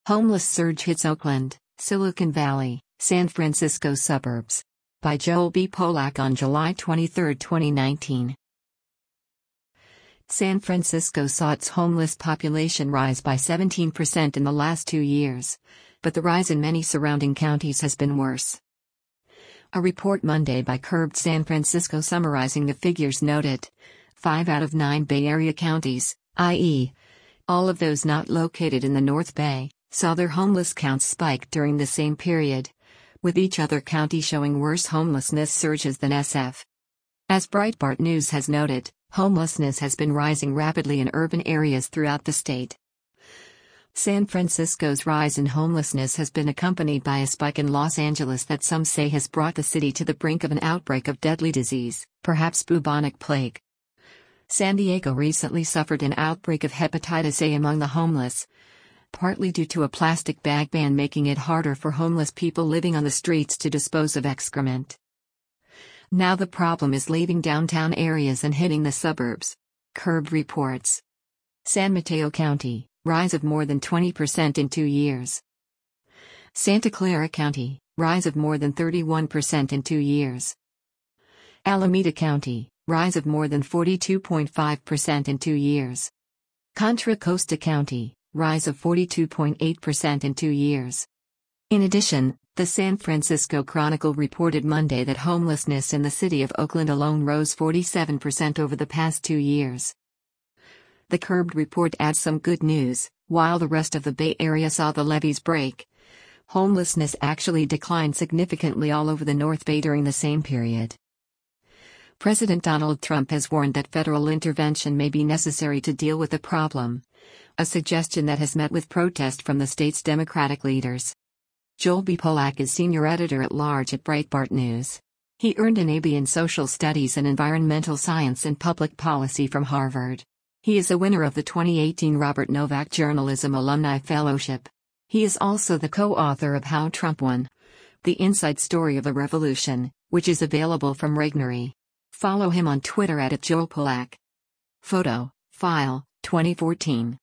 Homeless surge hits Oakland, Silicon Valley, San Francisco suburbs. By Joel B. Polak on July 23, 2019. San Francisco saw its homeless population rise by 17% in the last 2 years, but the rise in many surrounding counties has been worse. A report Monday by Curbed San Francisco summarizing the figures noted, 5 out of 9 Bay Area counties, i.e., all of those not located in the North Bay, saw their homeless counts spike during the same period, with each other county showing worse homelessness surges than SF. As Breitbart News has noted, homelessness has been rising rapidly in urban areas throughout the state. San Francisco's rise in homelessness has been accompanied by a spike in Los Angeles that some say has brought the city to the brink of an outbreak of deadly disease, perhaps bubonic plague. San Diego recently suffered an outbreak of hepatitis A among the homeless, partly due to a plastic bag ban making it harder for homeless people living on the streets to dispose of excrement. Now the problem is leaving downtown areas and hitting the suburbs. Curbed reports. San Mateo County, rise of more than 20% in 2 years. Santa Clara County, rise of more than 31% in 2 years. Alameda County, rise of more than 42.5% in 2 years. Contra Costa County, rise of 42.8% in 2 years. In addition, the San Francisco Chronicle reported Monday that homelessness in the city of Oakland alone rose 47% over the past 2 years. The Curbed report adds some good news: while the rest of the Bay Area saw the levees break, homelessness actually declined significantly all over the North Bay during the same period. President Donald Trump has warned that federal intervention may be necessary to deal with the problem, a suggestion that has met with protest from the state's Democratic leaders. Joel B. Polak is senior editor-at-large at Breitbart News. He earned an AB in Social Studies and Environmental Science and Public Policy from Harvard. He is a winner of the 2018 Robert Novak Journalism Alumni Fellowship. He is also the co-author of How Trump Won: The Inside Story of a Revolution, which is available from Regnery. Follow him on Twitter @JoelPolak. Photo, file, 2014.